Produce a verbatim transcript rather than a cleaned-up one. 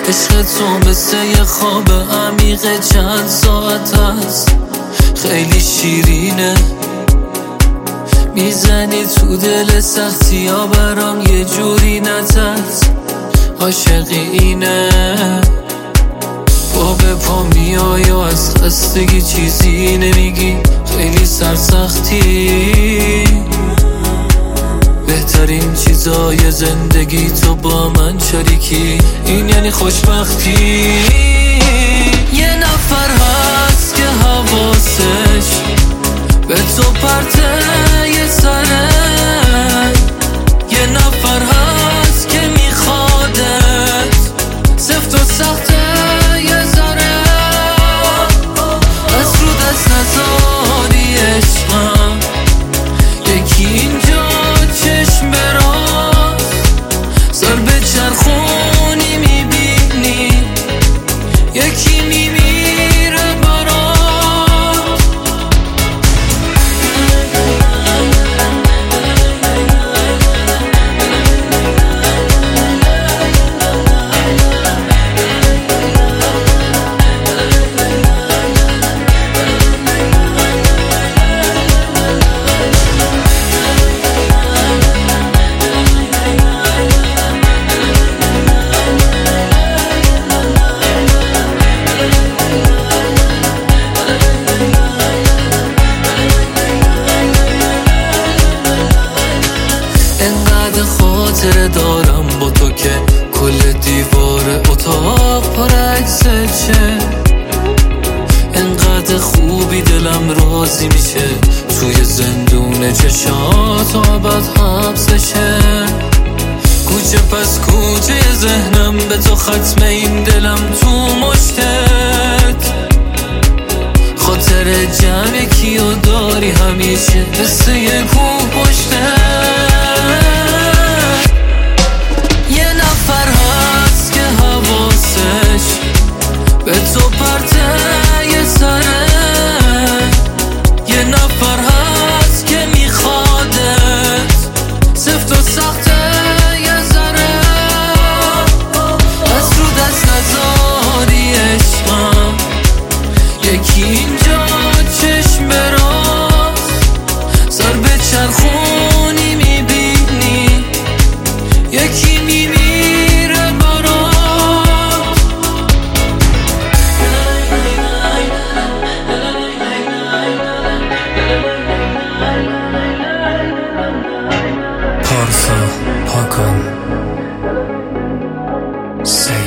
عشق تو مثل یه خواب عمیق چند ساعت هست، خیلی شیرینه، میزنی تو دل سختی ها برام یه جوری نترس، عاشقی اینه. با به پا میای و از خستگی چیزی نمیگی، خیلی سرسختی، بهترین چیزای زندگی تو با من شریکی، این یعنی خوشبختی. یه نفر هست که حواسش به تو پرته یه سره، یه نفر هست که میخوادت سفت و سخته یه ذره، از رو دست نزاری عشقم، یکی اینجا چشم براست، سر به چرخونی میبینی، یکی میمیره برات. انقدر خاطره دارم با تو که کل دیوار اتاق پر عکسشه، انقدر خوبی دلم راضی میشه توی زندون چشات آباد حبسشه، کوچه پس کوچه ذهنم به تو ختمه، این دلم تو مشتت، خاطر جمع کیو داری همیشه مثل یه کوه پشتت. یه نفر هست که حواسش به تو پرته یه سره، یه نفر هست که میخوادت سفت و سخته یه ذره، از رو دست نزاری عشقم، یکی اینجا چشم براست، سر به چرخونی میبینی، یکی میمیره برات. پارسا پاکن سی